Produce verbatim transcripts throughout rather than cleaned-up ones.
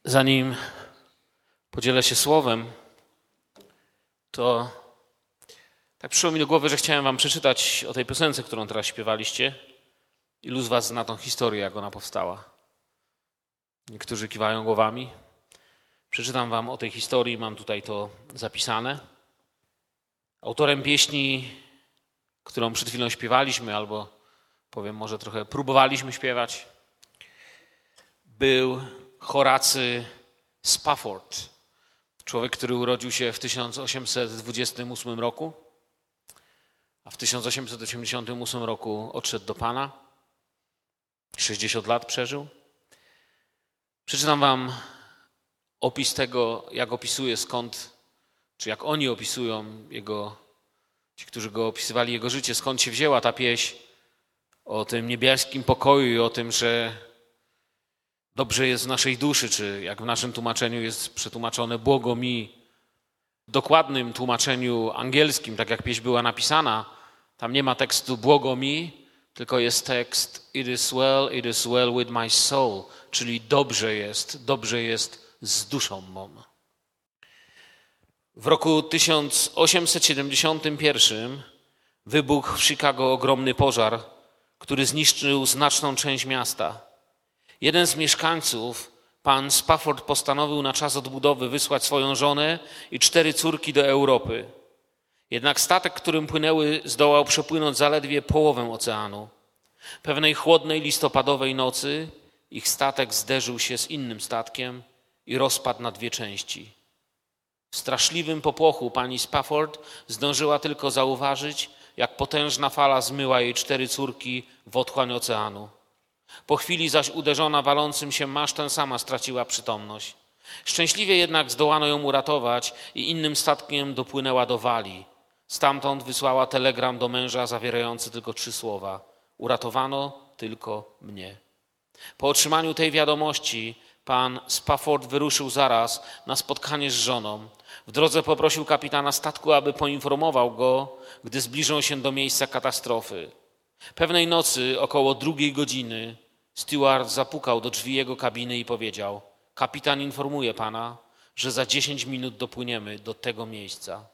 Zanim podzielę się słowem, to tak przyszło mi do głowy, że chciałem wam przeczytać o tej piosence, którą teraz śpiewaliście. Ilu z was zna tą historię, jak ona powstała? Niektórzy kiwają głowami. Przeczytam wam o tej historii, mam tutaj to zapisane. Autorem pieśni, którą przed chwilą śpiewaliśmy, albo powiem może trochę próbowaliśmy śpiewać, był Horacy Spafford. Człowiek, który urodził się w tysiąc osiemset dwudziestym ósmym roku, a w tysiąc osiemset osiemdziesiątym ósmym roku odszedł do Pana. sześćdziesiąt lat przeżył. Przeczytam wam opis tego, jak opisuje, skąd, czy jak oni opisują jego, ci, którzy go opisywali, jego życie, skąd się wzięła ta pieśń o tym niebieskim pokoju i o tym, że dobrze jest w naszej duszy, czy jak w naszym tłumaczeniu jest przetłumaczone błogo mi. W dokładnym tłumaczeniu angielskim, tak jak pieśń była napisana, tam nie ma tekstu błogo mi, tylko jest tekst it is well, it is well with my soul, czyli dobrze jest, dobrze jest z duszą mą. W roku tysiąc osiemset siedemdziesiątym pierwszym wybuchł w Chicago ogromny pożar, który zniszczył znaczną część miasta. Jeden z mieszkańców, pan Spafford, postanowił na czas odbudowy wysłać swoją żonę i cztery córki do Europy. Jednak statek, którym płynęły, zdołał przepłynąć zaledwie połowę oceanu. Pewnej chłodnej listopadowej nocy ich statek zderzył się z innym statkiem i rozpadł na dwie części. W straszliwym popłochu pani Spafford zdążyła tylko zauważyć, jak potężna fala zmyła jej cztery córki w otchłań oceanu. Po chwili zaś uderzona walącym się masztem sama straciła przytomność. Szczęśliwie jednak zdołano ją uratować i innym statkiem dopłynęła do Walii. Stamtąd wysłała telegram do męża zawierający tylko trzy słowa: uratowano tylko mnie. Po otrzymaniu tej wiadomości pan Spafford wyruszył zaraz na spotkanie z żoną. W drodze poprosił kapitana statku, aby poinformował go, gdy zbliżą się do miejsca katastrofy. Pewnej nocy, około drugiej godziny, steward zapukał do drzwi jego kabiny i powiedział: kapitan informuje pana, że za dziesięć minut dopłyniemy do tego miejsca.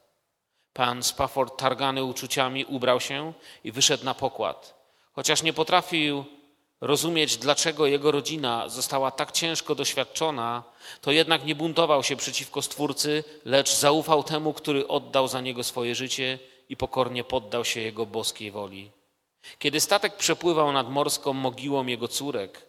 Pan Spafford, targany uczuciami, ubrał się i wyszedł na pokład. Chociaż nie potrafił rozumieć, dlaczego jego rodzina została tak ciężko doświadczona, to jednak nie buntował się przeciwko Stwórcy, lecz zaufał temu, który oddał za niego swoje życie i pokornie poddał się jego boskiej woli. Kiedy statek przepływał nad morską mogiłą jego córek,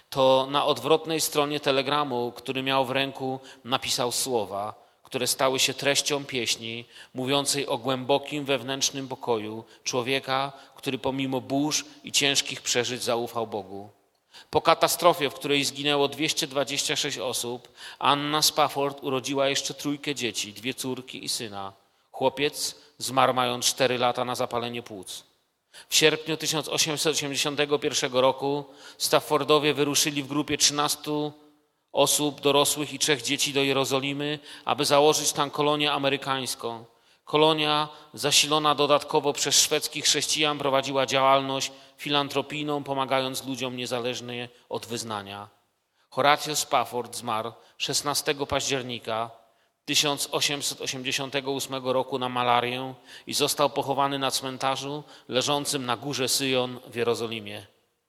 to na odwrotnej stronie telegramu, który miał w ręku, napisał słowa, które stały się treścią pieśni, mówiącej o głębokim wewnętrznym pokoju człowieka, który pomimo burz i ciężkich przeżyć zaufał Bogu. Po katastrofie, w której zginęło dwieście dwadzieścia sześć osób, Anna Spafford urodziła jeszcze trójkę dzieci, dwie córki i syna. Chłopiec zmarł mając cztery lata na zapalenie płuc. W sierpniu tysiąc osiemset osiemdziesiątego pierwszego roku Staffordowie wyruszyli w grupie trzynastu osób dorosłych i trzech dzieci do Jerozolimy, aby założyć tam kolonię amerykańską. Kolonia, zasilona dodatkowo przez szwedzkich chrześcijan, prowadziła działalność filantropijną, pomagając ludziom niezależnie od wyznania. Horacy Spafford zmarł szesnastego października tysiąc osiemset osiemdziesiątego ósmego roku na malarię i został pochowany na cmentarzu leżącym na górze Syjon w Jerozolimie.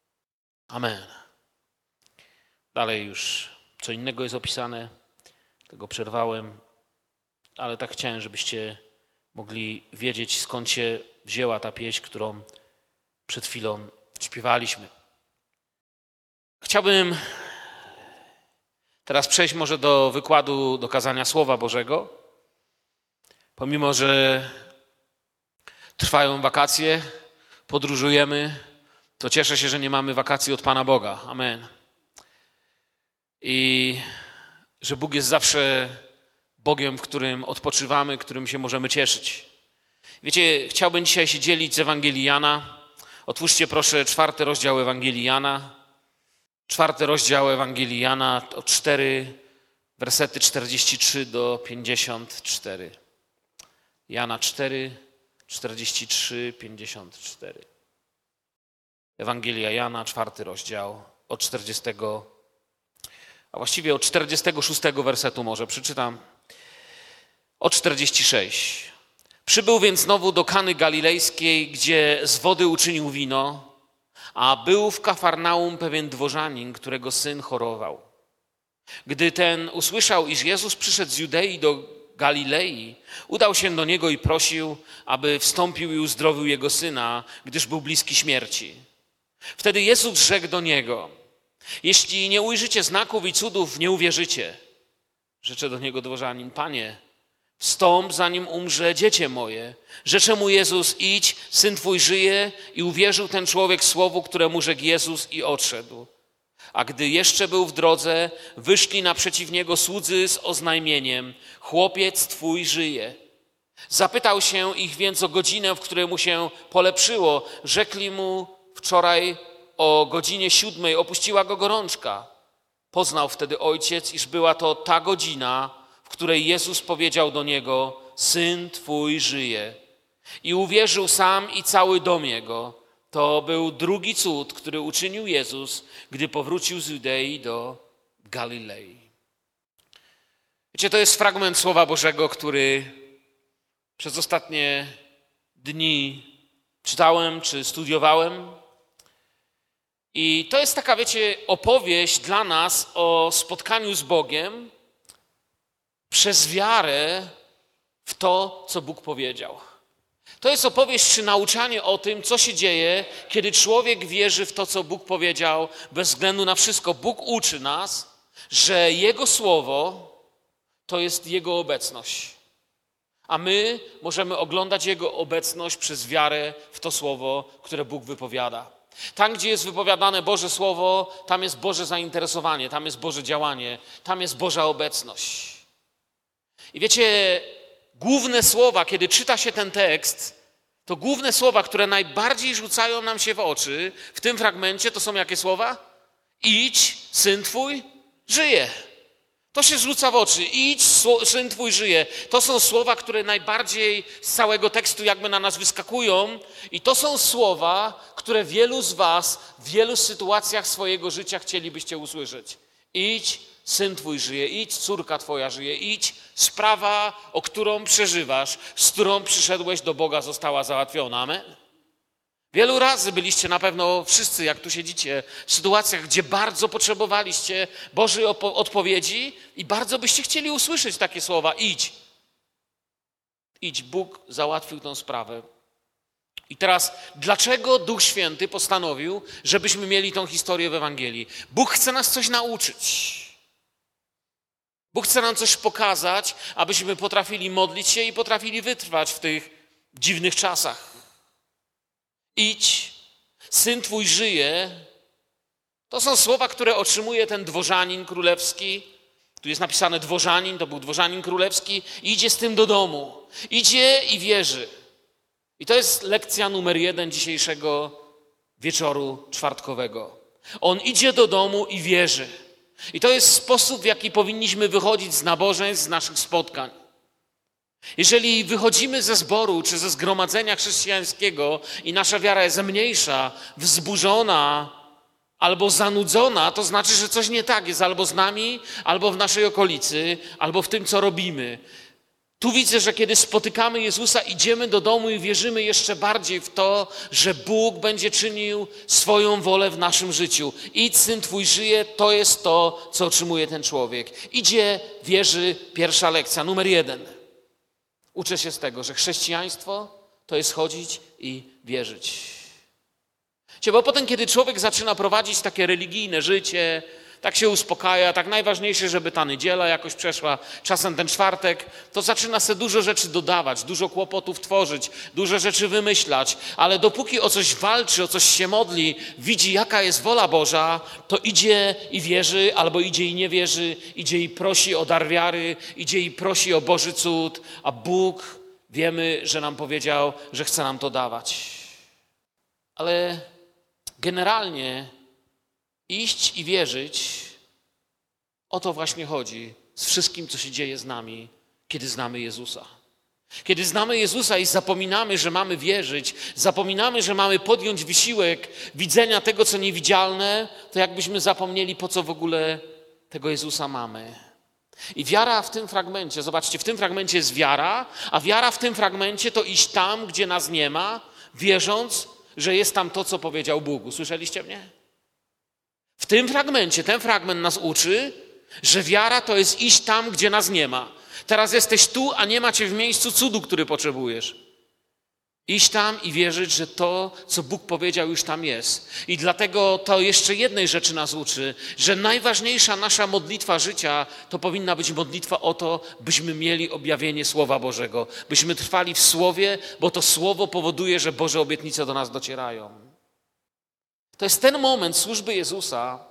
Amen. Dalej już co innego jest opisane, tego przerwałem, ale tak chciałem, żebyście mogli wiedzieć, skąd się wzięła ta pieśń, którą przed chwilą śpiewaliśmy. Chciałbym teraz przejść może do wykładu, do kazania Słowa Bożego. Pomimo, że trwają wakacje, podróżujemy, to cieszę się, że nie mamy wakacji od Pana Boga. Amen. I że Bóg jest zawsze Bogiem, w którym odpoczywamy, którym się możemy cieszyć. Wiecie, chciałbym dzisiaj się dzielić z Ewangelii Jana. Otwórzcie proszę czwarty rozdział Ewangelii Jana. Czwarty rozdział Ewangelii Jana, od cztery, wersety czterdzieści trzy do pięćdziesiąt cztery. Jana cztery, czterdzieści trzy, pięćdziesiąt cztery. Ewangelia Jana, czwarty rozdział, od czterdziestego a właściwie od czterdziestego szóstego wersetu może przeczytam. Od czterdziestego szóstego. Przybył więc znowu do Kany Galilejskiej, gdzie z wody uczynił wino, a był w Kafarnaum pewien dworzanin, którego syn chorował. Gdy ten usłyszał, iż Jezus przyszedł z Judei do Galilei, udał się do niego i prosił, aby wstąpił i uzdrowił jego syna, gdyż był bliski śmierci. Wtedy Jezus rzekł do niego: jeśli nie ujrzycie znaków i cudów, nie uwierzycie. Rzecze do niego dworzanin: Panie, wstąp, zanim umrze dziecię moje. Rzecze mu Jezus: idź, syn twój żyje. I uwierzył ten człowiek słowu, któremu rzekł Jezus, i odszedł. A gdy jeszcze był w drodze, wyszli naprzeciw niego słudzy z oznajmieniem: chłopiec twój żyje. Zapytał się ich więc o godzinę, w której mu się polepszyło. Rzekli mu: wczoraj o godzinie siódmej opuściła go gorączka. Poznał wtedy ojciec, iż była to ta godzina, w której Jezus powiedział do niego: syn twój żyje. I uwierzył sam i cały dom jego. To był drugi cud, który uczynił Jezus, gdy powrócił z Judei do Galilei. Wiecie, to jest fragment Słowa Bożego, który przez ostatnie dni czytałem czy studiowałem. I to jest taka, wiecie, opowieść dla nas o spotkaniu z Bogiem przez wiarę w to, co Bóg powiedział. To jest opowieść czy nauczanie o tym, co się dzieje, kiedy człowiek wierzy w to, co Bóg powiedział, bez względu na wszystko. Bóg uczy nas, że Jego Słowo to jest Jego obecność. A my możemy oglądać Jego obecność przez wiarę w to Słowo, które Bóg wypowiada. Tam, gdzie jest wypowiadane Boże Słowo, tam jest Boże zainteresowanie, tam jest Boże działanie, tam jest Boża obecność. I wiecie, główne słowa, kiedy czyta się ten tekst, to główne słowa, które najbardziej rzucają nam się w oczy w tym fragmencie, to są jakie słowa? Idź, syn twój żyje. To się rzuca w oczy. Idź, syn twój żyje. To są słowa, które najbardziej z całego tekstu jakby na nas wyskakują. I to są słowa, które wielu z was w wielu sytuacjach swojego życia chcielibyście usłyszeć. Idź, syn twój żyje. Idź, córka twoja żyje. Idź, sprawa, o którą przeżywasz, z którą przyszedłeś do Boga, została załatwiona. Amen? Wielu razy byliście na pewno wszyscy, jak tu siedzicie, w sytuacjach, gdzie bardzo potrzebowaliście Bożej odpowiedzi i bardzo byście chcieli usłyszeć takie słowa. Idź. Idź, Bóg załatwił tę sprawę. I teraz, dlaczego Duch Święty postanowił, żebyśmy mieli tą historię w Ewangelii? Bóg chce nas coś nauczyć. Bóg chce nam coś pokazać, abyśmy potrafili modlić się i potrafili wytrwać w tych dziwnych czasach. Idź, syn twój żyje. To są słowa, które otrzymuje ten dworzanin królewski. Tu jest napisane dworzanin, to był dworzanin królewski. Idzie z tym do domu. Idzie i wierzy. I to jest lekcja numer jeden dzisiejszego wieczoru czwartkowego. On idzie do domu i wierzy. I to jest sposób, w jaki powinniśmy wychodzić z nabożeństw, z naszych spotkań. Jeżeli wychodzimy ze zboru czy ze zgromadzenia chrześcijańskiego i nasza wiara jest mniejsza, wzburzona albo zanudzona, to znaczy, że coś nie tak jest albo z nami, albo w naszej okolicy, albo w tym, co robimy. Tu widzę, że kiedy spotykamy Jezusa, idziemy do domu i wierzymy jeszcze bardziej w to, że Bóg będzie czynił swoją wolę w naszym życiu. Idź, syn twój żyje, to jest to, co otrzymuje ten człowiek. Idzie, wierzy, pierwsza lekcja, numer jeden. Uczę się z tego, że chrześcijaństwo to jest chodzić i wierzyć. Bo potem, kiedy człowiek zaczyna prowadzić takie religijne życie, tak się uspokaja, tak najważniejsze, żeby ta niedziela jakoś przeszła, czasem ten czwartek, to zaczyna sobie dużo rzeczy dodawać, dużo kłopotów tworzyć, dużo rzeczy wymyślać, ale dopóki o coś walczy, o coś się modli, widzi, jaka jest wola Boża, to idzie i wierzy, albo idzie i nie wierzy, idzie i prosi o dar wiary, idzie i prosi o Boży cud, a Bóg, wiemy, że nam powiedział, że chce nam to dawać. Ale generalnie iść i wierzyć, o to właśnie chodzi z wszystkim, co się dzieje z nami, kiedy znamy Jezusa. Kiedy znamy Jezusa i zapominamy, że mamy wierzyć, zapominamy, że mamy podjąć wysiłek widzenia tego, co niewidzialne, to jakbyśmy zapomnieli, po co w ogóle tego Jezusa mamy. I wiara w tym fragmencie, zobaczcie, w tym fragmencie jest wiara, a wiara w tym fragmencie to iść tam, gdzie nas nie ma, wierząc, że jest tam to, co powiedział Bóg. Usłyszeliście mnie? W tym fragmencie, ten fragment nas uczy, że wiara to jest iść tam, gdzie nas nie ma. Teraz jesteś tu, a nie ma cię w miejscu cudu, który potrzebujesz. Iść tam i wierzyć, że to, co Bóg powiedział, już tam jest. I dlatego to jeszcze jednej rzeczy nas uczy, że najważniejsza nasza modlitwa życia to powinna być modlitwa o to, byśmy mieli objawienie Słowa Bożego. Byśmy trwali w Słowie, bo to Słowo powoduje, że Boże obietnice do nas docierają. To jest ten moment służby Jezusa,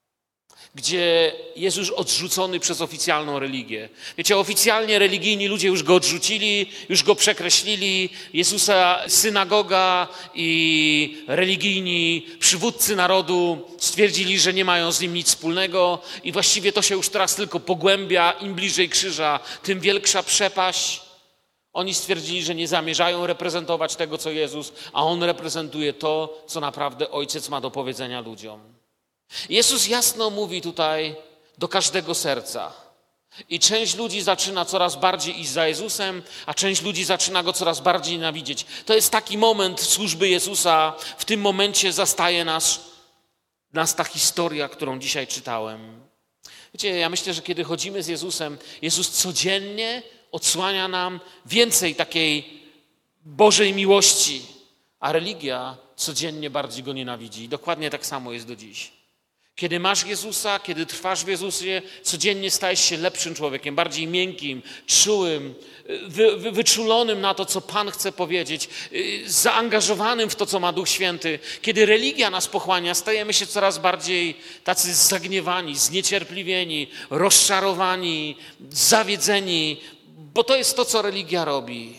gdzie jest już odrzucony przez oficjalną religię. Wiecie, oficjalnie religijni ludzie już go odrzucili, już go przekreślili. Jezusa synagoga i religijni przywódcy narodu stwierdzili, że nie mają z nim nic wspólnego i właściwie to się już teraz tylko pogłębia. Im bliżej krzyża, tym większa przepaść. Oni stwierdzili, że nie zamierzają reprezentować tego, co Jezus, a On reprezentuje to, co naprawdę Ojciec ma do powiedzenia ludziom. Jezus jasno mówi tutaj do każdego serca. I część ludzi zaczyna coraz bardziej iść za Jezusem, a część ludzi zaczyna Go coraz bardziej nienawidzieć. To jest taki moment służby Jezusa. W tym momencie zastaje nas, nas ta historia, którą dzisiaj czytałem. Wiecie, ja myślę, że kiedy chodzimy z Jezusem, Jezus codziennie odsłania nam więcej takiej Bożej miłości, a religia codziennie bardziej Go nienawidzi. I dokładnie tak samo jest do dziś. Kiedy masz Jezusa, kiedy trwasz w Jezusie, codziennie stajesz się lepszym człowiekiem, bardziej miękkim, czułym, wy, wy, wyczulonym na to, co Pan chce powiedzieć, zaangażowanym w to, co ma Duch Święty. Kiedy religia nas pochłania, stajemy się coraz bardziej tacy zagniewani, zniecierpliwieni, rozczarowani, zawiedzeni, bo to jest to, co religia robi.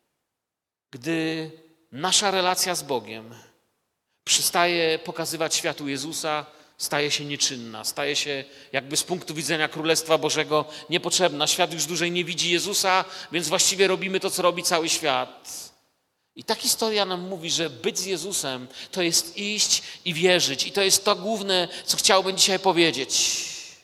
Gdy nasza relacja z Bogiem przestaje pokazywać światu Jezusa, staje się nieczynna, staje się jakby z punktu widzenia Królestwa Bożego niepotrzebna. Świat już dłużej nie widzi Jezusa, więc właściwie robimy to, co robi cały świat. I ta historia nam mówi, że być z Jezusem to jest iść i wierzyć. I to jest to główne, co chciałbym dzisiaj powiedzieć.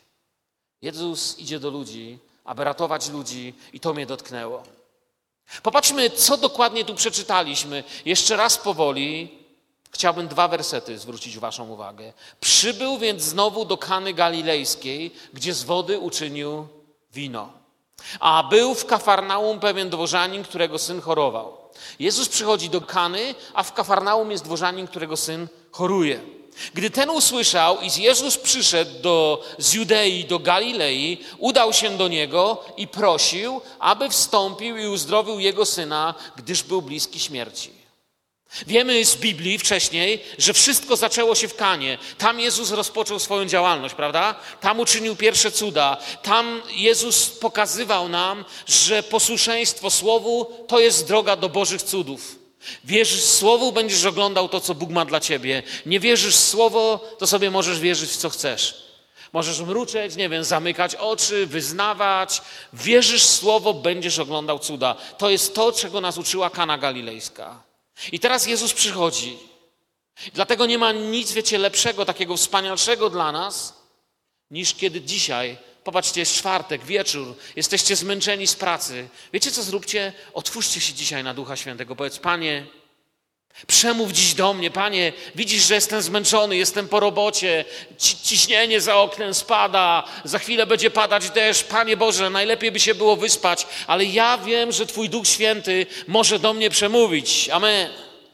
Jezus idzie do ludzi, aby ratować ludzi i to mnie dotknęło. Popatrzmy, co dokładnie tu przeczytaliśmy. Jeszcze raz powoli. Chciałbym dwa wersety zwrócić waszą uwagę. Przybył więc znowu do Kany Galilejskiej, gdzie z wody uczynił wino. A był w Kafarnaum pewien dworzanin, którego syn chorował. Jezus przychodzi do Kany, a w Kafarnaum jest dworzanin, którego syn choruje. Gdy ten usłyszał, iż Jezus przyszedł do, z Judei do Galilei, udał się do niego i prosił, aby wstąpił i uzdrowił jego syna, gdyż był bliski śmierci. Wiemy z Biblii wcześniej, że wszystko zaczęło się w Kanie. Tam Jezus rozpoczął swoją działalność, prawda? Tam uczynił pierwsze cuda. Tam Jezus pokazywał nam, że posłuszeństwo Słowu to jest droga do Bożych cudów. Wierzysz Słowu, będziesz oglądał to, co Bóg ma dla ciebie. Nie wierzysz w Słowo, to sobie możesz wierzyć w co chcesz. Możesz mruczeć, nie wiem, zamykać oczy, wyznawać. Wierzysz w Słowo, będziesz oglądał cuda. To jest to, czego nas uczyła Kana Galilejska. I teraz Jezus przychodzi. Dlatego nie ma nic, wiecie, lepszego, takiego wspanialszego dla nas, niż kiedy dzisiaj, popatrzcie, jest czwartek, wieczór, jesteście zmęczeni z pracy. Wiecie, co zróbcie? Otwórzcie się dzisiaj na Ducha Świętego. Powiedz, Panie, przemów dziś do mnie. Panie, widzisz, że jestem zmęczony, jestem po robocie, ciśnienie za oknem spada, za chwilę będzie padać deszcz. Panie Boże, najlepiej by się było wyspać, ale ja wiem, że Twój Duch Święty może do mnie przemówić. Amen.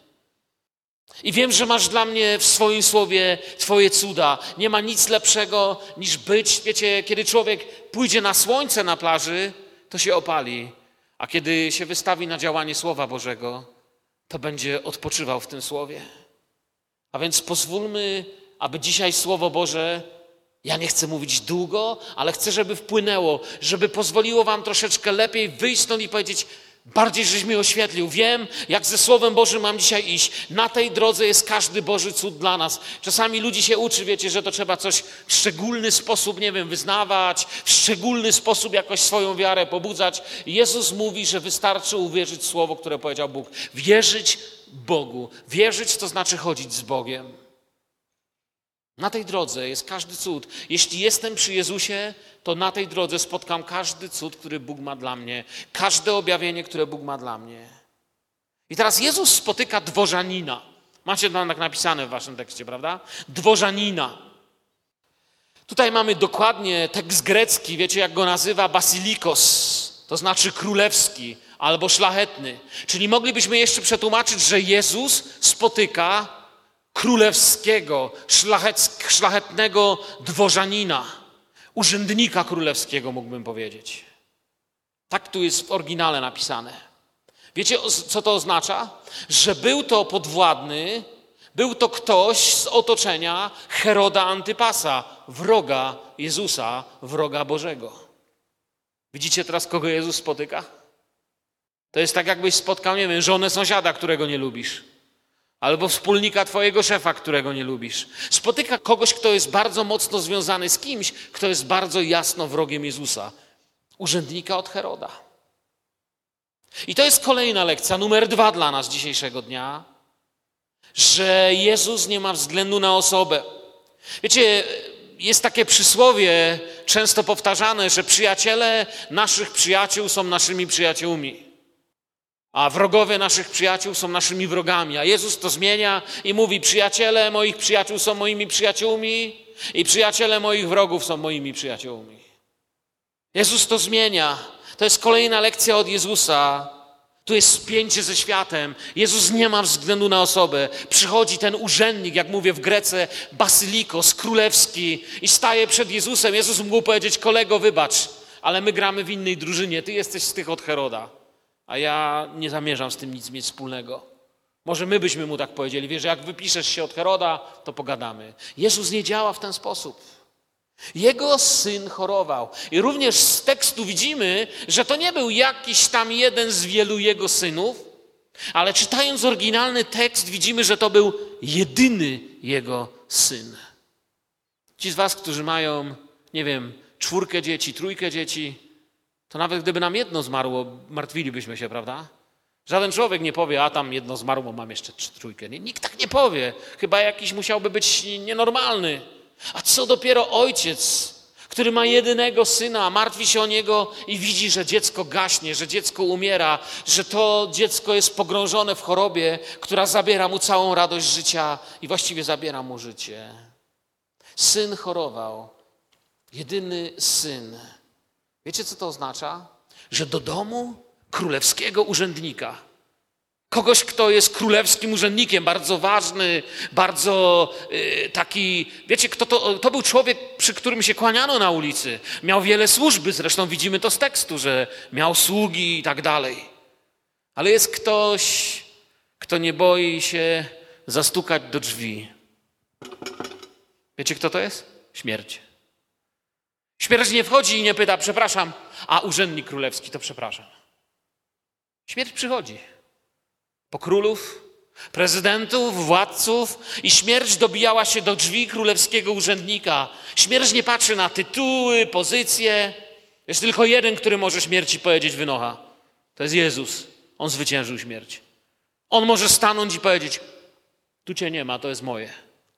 I wiem, że masz dla mnie w swoim słowie Twoje cuda. Nie ma nic lepszego niż być, wiecie, kiedy człowiek pójdzie na słońce na plaży, to się opali, a kiedy się wystawi na działanie Słowa Bożego, to będzie odpoczywał w tym Słowie. A więc pozwólmy, aby dzisiaj Słowo Boże, ja nie chcę mówić długo, ale chcę, żeby wpłynęło, żeby pozwoliło wam troszeczkę lepiej wyjść stąd i powiedzieć, bardziej żeś mi oświetlił. Wiem, jak ze Słowem Bożym mam dzisiaj iść. Na tej drodze jest każdy Boży cud dla nas. Czasami ludzi się uczy, wiecie, że to trzeba coś w szczególny sposób, nie wiem, wyznawać, w szczególny sposób jakoś swoją wiarę pobudzać. Jezus mówi, że wystarczy uwierzyć w Słowo, które powiedział Bóg. Wierzyć Bogu. Wierzyć to znaczy chodzić z Bogiem. Na tej drodze jest każdy cud. Jeśli jestem przy Jezusie, to na tej drodze spotkam każdy cud, który Bóg ma dla mnie. Każde objawienie, które Bóg ma dla mnie. I teraz Jezus spotyka dworzanina. Macie to tak napisane w waszym tekście, prawda? Dworzanina. Tutaj mamy dokładnie tekst grecki, wiecie jak go nazywa? Basilikos, to znaczy królewski albo szlachetny. Czyli moglibyśmy jeszcze przetłumaczyć, że Jezus spotyka królewskiego, szlachet, szlachetnego dworzanina, urzędnika królewskiego, mógłbym powiedzieć. Tak tu jest w oryginale napisane. Wiecie, co to oznacza? Że był to podwładny, był to ktoś z otoczenia Heroda Antypasa, wroga Jezusa, wroga Bożego. Widzicie teraz, kogo Jezus spotyka? To jest tak, jakbyś spotkał, nie wiem, żonę sąsiada, którego nie lubisz. Albo wspólnika twojego szefa, którego nie lubisz. Spotyka kogoś, kto jest bardzo mocno związany z kimś, kto jest bardzo jasno wrogiem Jezusa. Urzędnika od Heroda. I to jest kolejna lekcja, numer dwa dla nas dzisiejszego dnia, że Jezus nie ma względu na osobę. Wiecie, jest takie przysłowie często powtarzane, że przyjaciele naszych przyjaciół są naszymi przyjaciółmi, a wrogowie naszych przyjaciół są naszymi wrogami. A Jezus to zmienia i mówi, przyjaciele moich przyjaciół są moimi przyjaciółmi i przyjaciele moich wrogów są moimi przyjaciółmi. Jezus to zmienia. To jest kolejna lekcja od Jezusa. Tu jest spięcie ze światem. Jezus nie ma względu na osobę. Przychodzi ten urzędnik, jak mówię w Grece, Basilikos, królewski i staje przed Jezusem. Jezus mógł powiedzieć, kolego, wybacz, ale my gramy w innej drużynie. Ty jesteś z tych od Heroda, a ja nie zamierzam z tym nic mieć wspólnego. Może my byśmy mu tak powiedzieli, wiesz, jak wypiszesz się od Heroda, to pogadamy. Jezus nie działa w ten sposób. Jego syn chorował. I również z tekstu widzimy, że to nie był jakiś tam jeden z wielu jego synów, ale czytając oryginalny tekst widzimy, że to był jedyny jego syn. Ci z was, którzy mają, nie wiem, czwórkę dzieci, trójkę dzieci, to nawet gdyby nam jedno zmarło, martwilibyśmy się, prawda? Żaden człowiek nie powie, a tam jedno zmarło, mam jeszcze trójkę. Nikt tak nie powie. Chyba jakiś musiałby być nienormalny. A co dopiero ojciec, który ma jedynego syna, martwi się o niego i widzi, że dziecko gaśnie, że dziecko umiera, że to dziecko jest pogrążone w chorobie, która zabiera mu całą radość życia i właściwie zabiera mu życie. Syn chorował, jedyny syn. Wiecie, co to oznacza? Że do domu królewskiego urzędnika, kogoś, kto jest królewskim urzędnikiem, bardzo ważny, bardzo yy, taki, wiecie, kto to, to był człowiek, przy którym się kłaniano na ulicy. Miał wiele służby, zresztą widzimy to z tekstu, że miał sługi i tak dalej. Ale jest ktoś, kto nie boi się zastukać do drzwi. Wiecie, kto to jest? Śmierć. Śmierć nie wchodzi i nie pyta, przepraszam, a urzędnik królewski to przepraszam. Śmierć przychodzi. Po królów, prezydentów, władców i śmierć dobijała się do drzwi królewskiego urzędnika. Śmierć nie patrzy na tytuły, pozycje. Jest tylko jeden, który może śmierci powiedzieć wynocha. To jest Jezus. On zwyciężył śmierć. On może stanąć i powiedzieć, tu cię nie ma, to jest moje.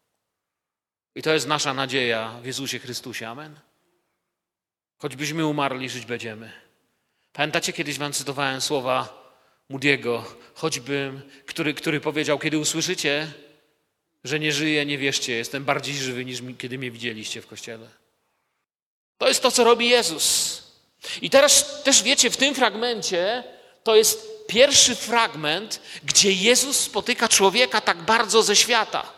I to jest nasza nadzieja w Jezusie Chrystusie. Amen. Choćbyśmy umarli, żyć będziemy. Pamiętacie, kiedyś wam cytowałem słowa Moody'ego, choćbym, który, który powiedział, kiedy usłyszycie, że nie żyję, nie wierzcie, jestem bardziej żywy niż mi, kiedy mnie widzieliście w kościele. To jest to, co robi Jezus. I teraz też wiecie, w tym fragmencie to jest pierwszy fragment, gdzie Jezus spotyka człowieka tak bardzo ze świata.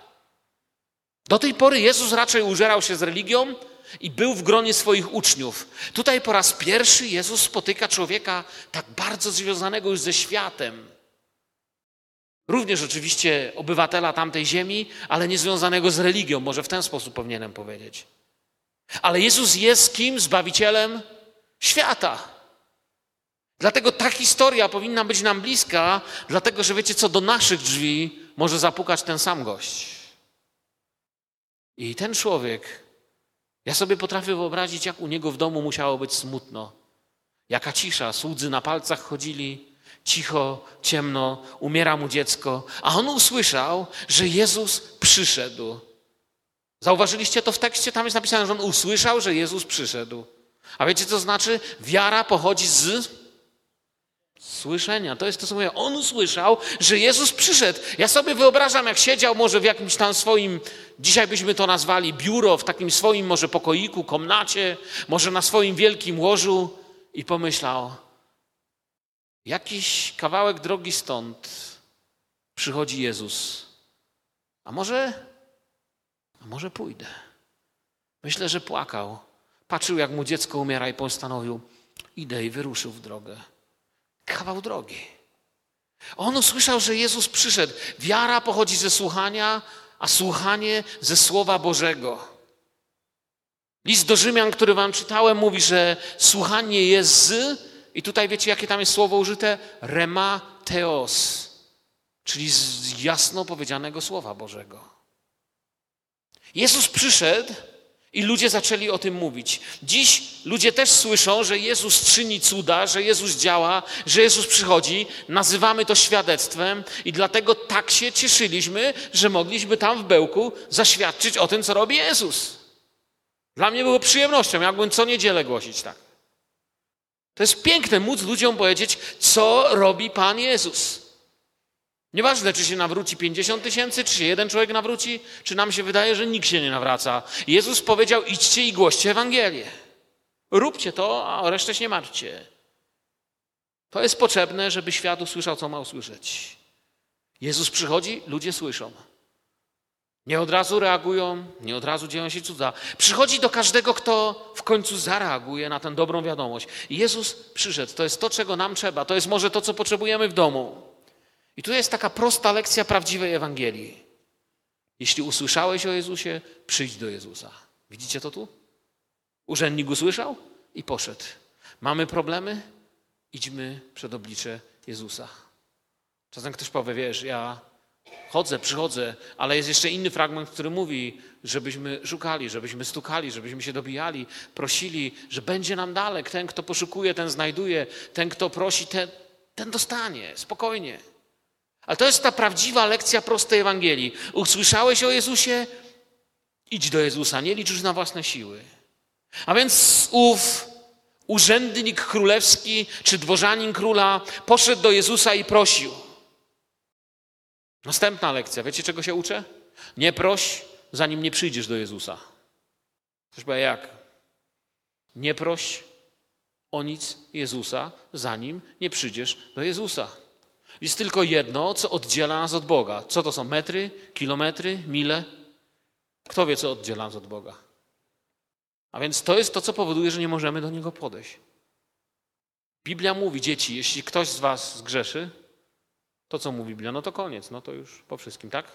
Do tej pory Jezus raczej użerał się z religią i był w gronie swoich uczniów. Tutaj po raz pierwszy Jezus spotyka człowieka tak bardzo związanego już ze światem. Również oczywiście obywatela tamtej ziemi, ale nie związanego z religią. Może w ten sposób powinienem powiedzieć. Ale Jezus jest kim? Zbawicielem świata. Dlatego ta historia powinna być nam bliska, dlatego że wiecie co, do naszych drzwi może zapukać ten sam gość. I ten człowiek, ja sobie potrafię wyobrazić, jak u niego w domu musiało być smutno. Jaka cisza, słudzy na palcach chodzili, cicho, ciemno, umiera mu dziecko. A on usłyszał, że Jezus przyszedł. Zauważyliście to w tekście? Tam jest napisane, że on usłyszał, że Jezus przyszedł. A wiecie, co znaczy? Wiara pochodzi z słyszenia. To jest to, co mówię. On usłyszał, że Jezus przyszedł. Ja sobie wyobrażam, jak siedział może w jakimś tam swoim, dzisiaj byśmy to nazwali biuro, w takim swoim może pokoiku, komnacie, może na swoim wielkim łożu i pomyślał, jakiś kawałek drogi stąd przychodzi Jezus. A może, a może pójdę. Myślę, że płakał. Patrzył, jak mu dziecko umiera i postanowił, idę i wyruszył w drogę. Kawał drogi. On usłyszał, że Jezus przyszedł. Wiara pochodzi ze słuchania, a słuchanie ze Słowa Bożego. List do Rzymian, który wam czytałem, mówi, że słuchanie jest z, i tutaj wiecie, jakie tam jest słowo użyte? Rematheos, czyli z jasno powiedzianego Słowa Bożego. Jezus przyszedł i ludzie zaczęli o tym mówić. Dziś ludzie też słyszą, że Jezus czyni cuda, że Jezus działa, że Jezus przychodzi. Nazywamy to świadectwem i dlatego tak się cieszyliśmy, że mogliśmy tam w Bełku zaświadczyć o tym, co robi Jezus. Dla mnie było przyjemnością, jakbym co niedzielę głosić tak. To jest piękne móc ludziom powiedzieć, co robi Pan Jezus. Nieważne, czy się nawróci pięćdziesiąt tysięcy, czy się jeden człowiek nawróci, czy nam się wydaje, że nikt się nie nawraca. Jezus powiedział, idźcie i głoście Ewangelię. Róbcie to, a o resztę się nie martwcie. To jest potrzebne, żeby świat usłyszał, co ma usłyszeć. Jezus przychodzi, ludzie słyszą. Nie od razu reagują, nie od razu dzieją się cuda. Przychodzi do każdego, kto w końcu zareaguje na tę dobrą wiadomość. I Jezus przyszedł. To jest to, czego nam trzeba. To jest może to, co potrzebujemy w domu. I tu jest taka prosta lekcja prawdziwej Ewangelii. Jeśli usłyszałeś o Jezusie, przyjdź do Jezusa. Widzicie to tu? Urzędnik usłyszał i poszedł. Mamy problemy? Idźmy przed oblicze Jezusa. Czasem ktoś powie, wiesz, ja chodzę, przychodzę, ale jest jeszcze inny fragment, który mówi, żebyśmy szukali, żebyśmy stukali, żebyśmy się dobijali, prosili, że będzie nam dalej. Ten, kto poszukuje, ten znajduje. Ten, kto prosi, ten, ten dostanie. Spokojnie. Ale to jest ta prawdziwa lekcja prostej Ewangelii. Usłyszałeś o Jezusie? Idź do Jezusa, nie licz już na własne siły. A więc ów urzędnik królewski czy dworzanin króla poszedł do Jezusa i prosił. Następna lekcja. Wiecie, czego się uczę? Nie proś, zanim nie przyjdziesz do Jezusa. Ktoś powie, jak? Nie proś o nic Jezusa, zanim nie przyjdziesz do Jezusa. Jest tylko jedno, co oddziela nas od Boga. Co to są metry, kilometry, mile? Kto wie, co oddziela nas od Boga? A więc to jest to, co powoduje, że nie możemy do Niego podejść. Biblia mówi, dzieci, jeśli ktoś z was zgrzeszy, to co mówi Biblia? No to koniec, no to już po wszystkim, tak?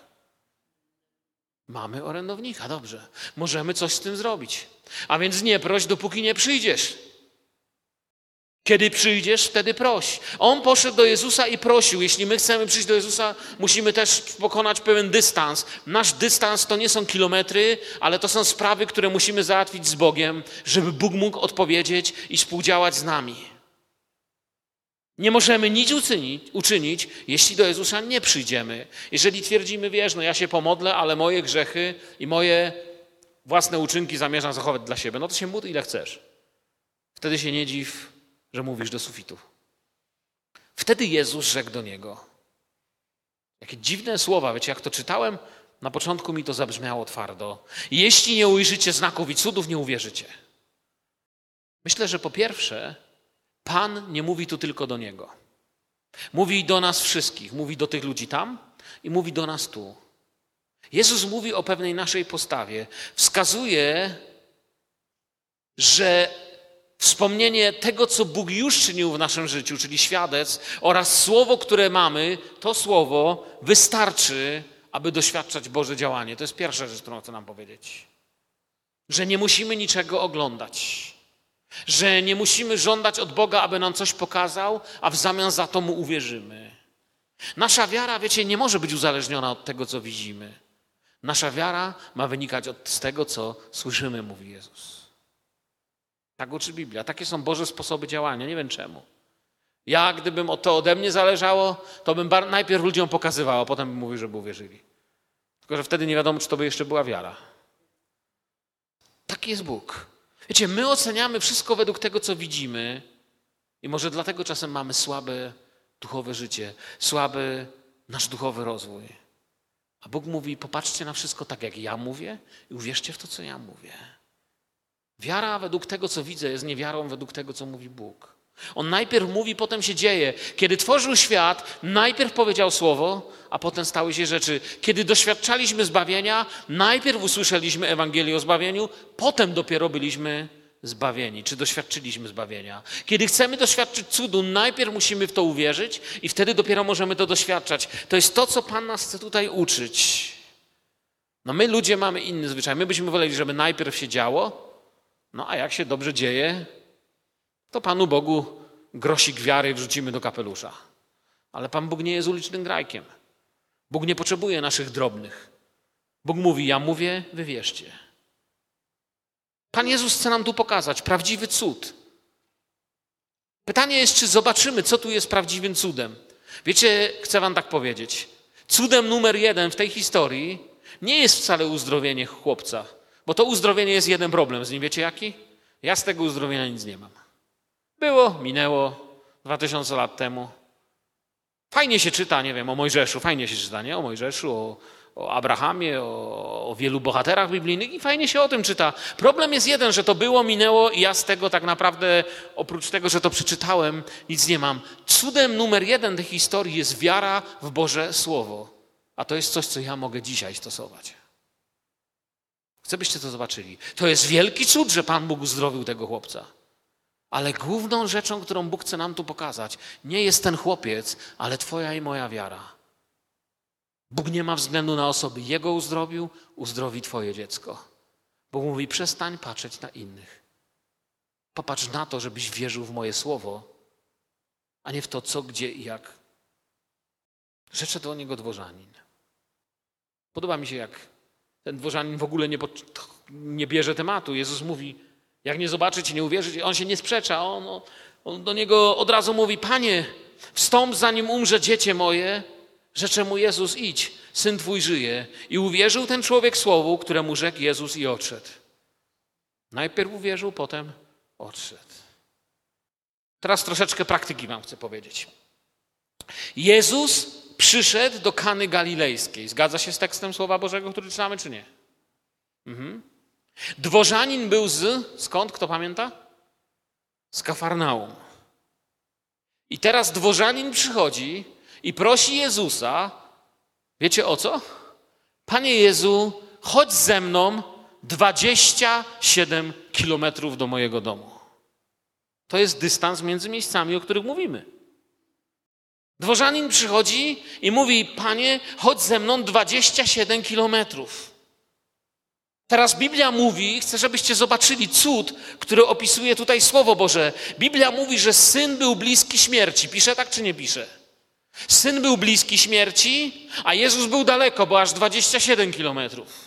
Mamy orędownika, dobrze. Możemy coś z tym zrobić. A więc nie proś, dopóki nie przyjdziesz. Kiedy przyjdziesz, wtedy proś. On poszedł do Jezusa i prosił. Jeśli my chcemy przyjść do Jezusa, musimy też pokonać pewien dystans. Nasz dystans to nie są kilometry, ale to są sprawy, które musimy załatwić z Bogiem, żeby Bóg mógł odpowiedzieć i współdziałać z nami. Nie możemy nic uczynić, uczynić, jeśli do Jezusa nie przyjdziemy. Jeżeli twierdzimy, wiesz, no ja się pomodlę, ale moje grzechy i moje własne uczynki zamierzam zachować dla siebie, no to się módl ile chcesz. Wtedy się nie dziw, że mówisz do sufitu. Wtedy Jezus rzekł do niego. Jakie dziwne słowa, wiecie, jak to czytałem, na początku mi to zabrzmiało twardo. Jeśli nie ujrzycie znaków i cudów, nie uwierzycie. Myślę, że po pierwsze, Pan nie mówi tu tylko do Niego. Mówi do nas wszystkich. Mówi do tych ludzi tam i mówi do nas tu. Jezus mówi o pewnej naszej postawie. Wskazuje, że wspomnienie tego, co Bóg już czynił w naszym życiu, czyli świadectw oraz słowo, które mamy, to słowo wystarczy, aby doświadczać Boże działanie. To jest pierwsza rzecz, którą chcę nam powiedzieć. Że nie musimy niczego oglądać. Że nie musimy żądać od Boga, aby nam coś pokazał, a w zamian za to Mu uwierzymy. Nasza wiara, wiecie, nie może być uzależniona od tego, co widzimy. Nasza wiara ma wynikać od, z tego, co słyszymy, mówi Jezus. Tak uczy Biblia. Takie są Boże sposoby działania. Nie wiem czemu. Ja, gdybym to ode mnie zależało, to bym bar- najpierw ludziom pokazywał, a potem bym mówił, żeby uwierzyli. Tylko że wtedy nie wiadomo, czy to by jeszcze była wiara. Taki jest Bóg. Wiecie, my oceniamy wszystko według tego, co widzimy i może dlatego czasem mamy słabe duchowe życie, słaby nasz duchowy rozwój. A Bóg mówi, popatrzcie na wszystko tak, jak ja mówię i uwierzcie w to, co ja mówię. Wiara według tego, co widzę, jest niewiarą według tego, co mówi Bóg. On najpierw mówi, potem się dzieje. Kiedy tworzył świat, najpierw powiedział słowo, a potem stały się rzeczy. Kiedy doświadczaliśmy zbawienia, najpierw usłyszeliśmy Ewangelię o zbawieniu, potem dopiero byliśmy zbawieni, czy doświadczyliśmy zbawienia. Kiedy chcemy doświadczyć cudu, najpierw musimy w to uwierzyć i wtedy dopiero możemy to doświadczać. To jest to, co Pan nas chce tutaj uczyć. No my ludzie mamy inny zwyczaj. My byśmy woleli, żeby najpierw się działo, no a jak się dobrze dzieje, to Panu Bogu grosik wiary wrzucimy do kapelusza. Ale Pan Bóg nie jest ulicznym grajkiem. Bóg nie potrzebuje naszych drobnych. Bóg mówi, ja mówię, wy wierzcie. Pan Jezus chce nam tu pokazać prawdziwy cud. Pytanie jest, czy zobaczymy, co tu jest prawdziwym cudem. Wiecie, chcę wam tak powiedzieć. Cudem numer jeden w tej historii nie jest wcale uzdrowienie chłopca, bo to uzdrowienie jest jeden problem. Z nim wiecie jaki? Ja z tego uzdrowienia nic nie mam. Było, minęło dwa tysiące lat temu. Fajnie się czyta, nie wiem, o Mojżeszu, fajnie się czyta, nie? O Mojżeszu, o, o Abrahamie, o, o wielu bohaterach biblijnych i fajnie się o tym czyta. Problem jest jeden, że to było, minęło i ja z tego tak naprawdę, oprócz tego, że to przeczytałem, nic nie mam. Cudem numer jeden tej historii jest wiara w Boże Słowo. A to jest coś, co ja mogę dzisiaj stosować. Chcę, byście to zobaczyli. To jest wielki cud, że Pan Bóg uzdrowił tego chłopca. Ale główną rzeczą, którą Bóg chce nam tu pokazać, nie jest ten chłopiec, ale twoja i moja wiara. Bóg nie ma względu na osoby. Jego uzdrowił, uzdrowi twoje dziecko. Bóg mówi, przestań patrzeć na innych. Popatrz na to, żebyś wierzył w moje słowo, a nie w to, co, gdzie i jak. Rzecze do niego dworzanin. Podoba mi się, jak ten dworzanin w ogóle nie, nie bierze tematu. Jezus mówi, jak nie zobaczyć i nie uwierzyć, on się nie sprzecza. On, on do niego od razu mówi, Panie, wstąp zanim umrze dziecię moje. Rzecze mu Jezus, idź, syn twój żyje. I uwierzył ten człowiek słowu, któremu rzekł Jezus i odszedł. Najpierw uwierzył, potem odszedł. Teraz troszeczkę praktyki wam chcę powiedzieć. Jezus przyszedł do Kany Galilejskiej. Zgadza się z tekstem Słowa Bożego, który czytamy, czy nie? Mhm. Dworzanin był z, skąd, kto pamięta? Z Kafarnaum. I teraz dworzanin przychodzi i prosi Jezusa, wiecie o co? Panie Jezu, chodź ze mną dwadzieścia siedem kilometrów do mojego domu. To jest dystans między miejscami, o których mówimy. Dworzanin przychodzi i mówi, Panie, chodź ze mną dwadzieścia siedem kilometrów. Teraz Biblia mówi, chcę, żebyście zobaczyli cud, który opisuje tutaj Słowo Boże. Biblia mówi, że syn był bliski śmierci. Pisze tak, czy nie pisze? Syn był bliski śmierci, a Jezus był daleko, bo aż dwadzieścia siedem kilometrów.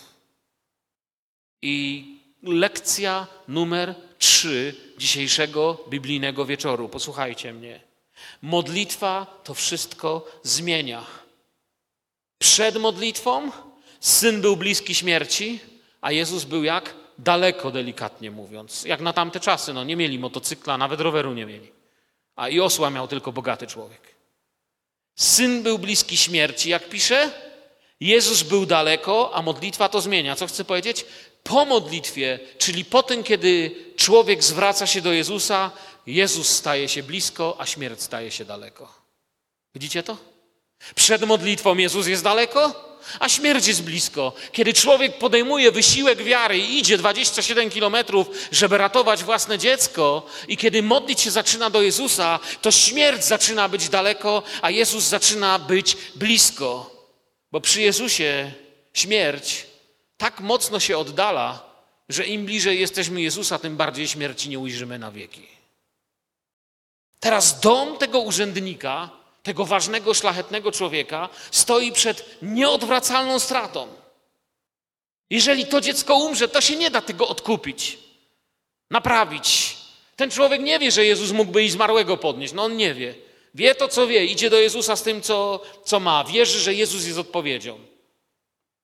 I lekcja numer trzy dzisiejszego biblijnego wieczoru. Posłuchajcie mnie. Modlitwa to wszystko zmienia. Przed modlitwą syn był bliski śmierci, a Jezus był jak? Daleko, delikatnie mówiąc. Jak na tamte czasy, no nie mieli motocykla, nawet roweru nie mieli. A i osła miał tylko bogaty człowiek. Syn był bliski śmierci, jak pisze. Jezus był daleko, a modlitwa to zmienia. Co chcę powiedzieć? Po modlitwie, czyli po tym, kiedy człowiek zwraca się do Jezusa, Jezus staje się blisko, a śmierć staje się daleko. Widzicie to? Przed modlitwą Jezus jest daleko, a śmierć jest blisko. Kiedy człowiek podejmuje wysiłek wiary i idzie dwadzieścia siedem kilometrów, żeby ratować własne dziecko i kiedy modlić się zaczyna do Jezusa, to śmierć zaczyna być daleko, a Jezus zaczyna być blisko. Bo przy Jezusie śmierć tak mocno się oddala, że im bliżej jesteśmy Jezusa, tym bardziej śmierci nie ujrzymy na wieki. Teraz dom tego urzędnika, tego ważnego, szlachetnego człowieka stoi przed nieodwracalną stratą. Jeżeli to dziecko umrze, to się nie da tego odkupić, naprawić. Ten człowiek nie wie, że Jezus mógłby i zmarłego podnieść. No on nie wie. Wie to, co wie. Idzie do Jezusa z tym, co, co ma. Wierzy, że Jezus jest odpowiedzią.